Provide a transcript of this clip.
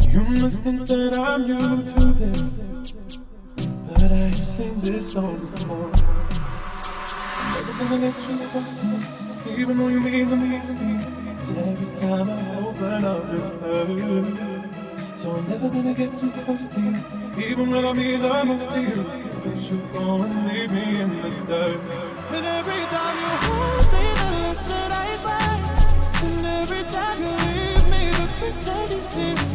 You must think that I'm new to this, but I've seen this song before. I'm never gonna let you go, even though you mean the least to me. 'Cause every time I open up it hurts. So I'm never gonna get too close to you, even when I mean the most to you. But you go and leave me in the dirt. And every time you hold me, the less that I find. And every time you leave me, the quicker these things.